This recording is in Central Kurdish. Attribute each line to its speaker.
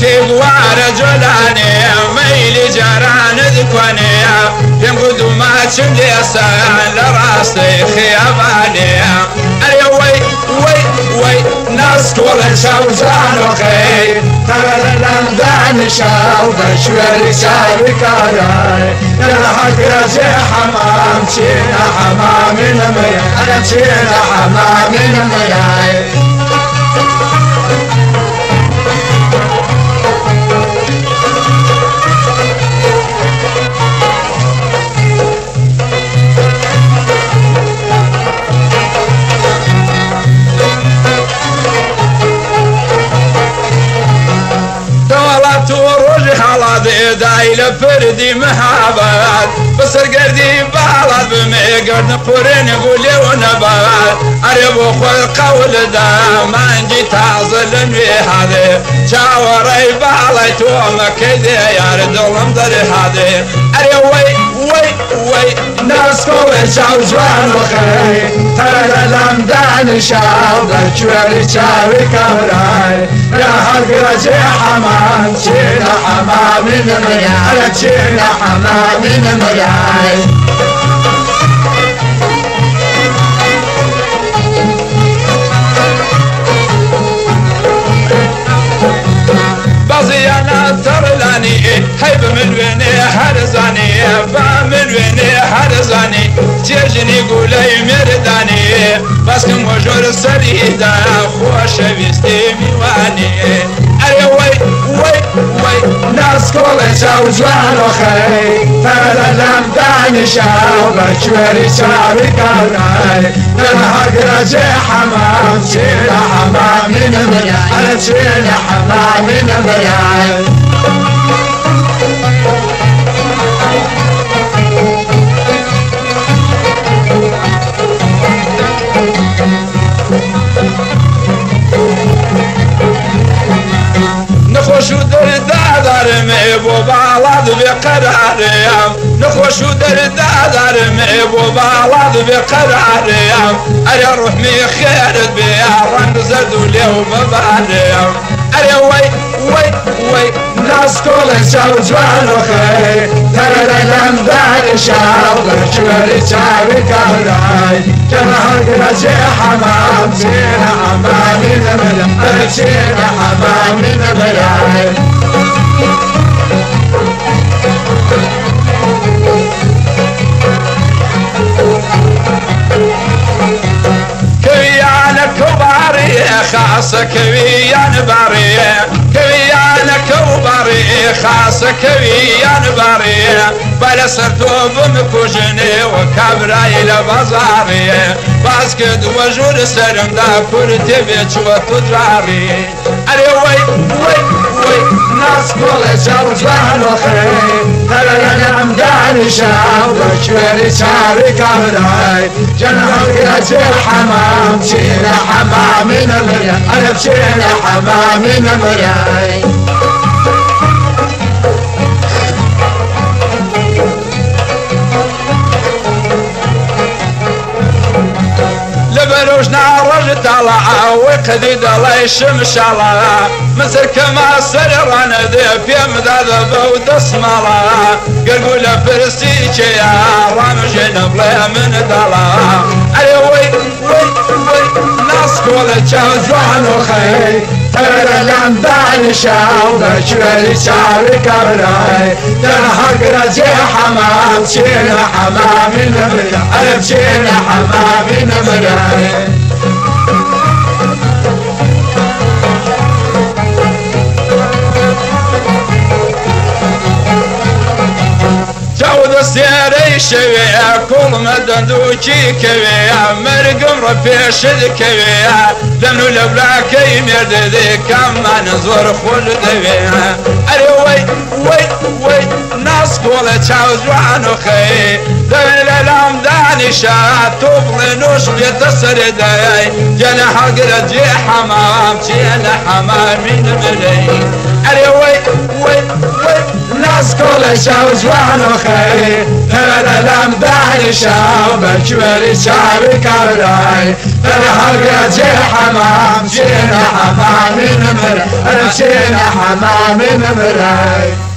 Speaker 1: في قوار جولاني ميلي جاران ذكواني بين قدومات شمليسان لراسي خياباني أري وي ناس كل شوزان وخي ترى الأمدان شاو بشوالي شاوي كاراي نلحق رجي حمام شينا حمام المياي أنا شينا حمام المياي داي لفردي محابات بس القردي بالات بميقر نقرن قولي ونبات أريبو خذ قول دا ما نجي تعزل هذا شاوري بالي توما كذي يا ردولم دري هذا أري وي ناس كل شاو جوان وخي ترى الأمدان شاو بشوالي شاوي كوراي يا حق رجي حمام شينا حمام أنا شينا حمام المياي بازي أنا ترلاني هيب من ويني هرزاني من ويني هرزاني تيجني قولي مرداني بس كم وجور سريدا خوش بيستي ميواني أري وي ناس كل شاو جوان وخي ترى الأمدان شاو بشوالي شاوي كاراي نلحق رجي حمام شينا حمام المياي أنا شينا حمام المياي نخوشو دردادر ميبو بالاد بقراريام نخوشو دردادر ميبو بالاد بقراريام أري روح مي خيرت بياران زدو اليوم باريام أري وي ناس كل شاو جوان وخي ترى الأمدان شاو بشوالي شاوي كاراي جناح رجي حمام شينا حمام المياي شينا حمام المياي كويانا كباري خاصة كويانا باري كويانا كباري خاصة كويانا باري بلا سرتو بمكوجني وكبراي لبازاري باسكت وجود سرم دا كورتي بيتش وتدراري أري وي ناس كل شاو جوان وخي ترى الأمدان شاو بشوالي شاوي كاراي جناح رجي حمام شينا حمام المياي أنا شينا حمام المياي لبروش نار طلع وقديد الله يشمش على مثل كما سرران ذي في مداد بود اسمالا قلبو لفرسيك يا رام جنب لي من دلا أري وي ناس كل شاو جوان وخي ترى الأمدان شاو بشوالي شاوي كاراي نلحق رجي حمام شينا حمام المياي أنا شينا حمام المياي سيري شوية كل مدن دوشي كوية مرقم رفيش ذكوية لمنو لبلاك يمرد ذي كما نزور خل ذوية أري وي ناس كل تشاوز وعنو خي ذوين الأمدان شات طفل نوش بيتصر داي جانا حق رجي حمام شينا حمام من ملي أري وي ناس كل عيشة وزوان وخير ثلاثة الأمدان شاو بالجوالي شعبي كبراي فالحلقة جي حمام جينا حمام نمر مشينا حمام نمراي